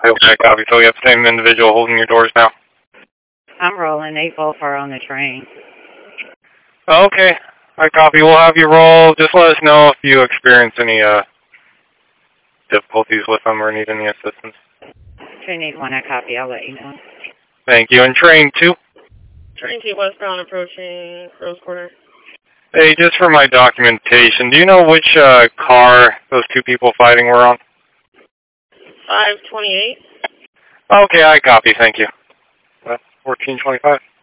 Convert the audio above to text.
Okay, copy. So you have the same individual holding your doors now? I'm rolling. 844 on the train. Okay. I copy. We'll have you roll. Just let us know if you experience any difficulties with them or need any assistance. Train 81, I copy. I'll let you know. Thank you. And train 2? Train 2 westbound approaching Rose Quarter. Hey, just for my documentation, do you know which car those two people fighting were on? 528. Okay, I copy. Thank you. 1425.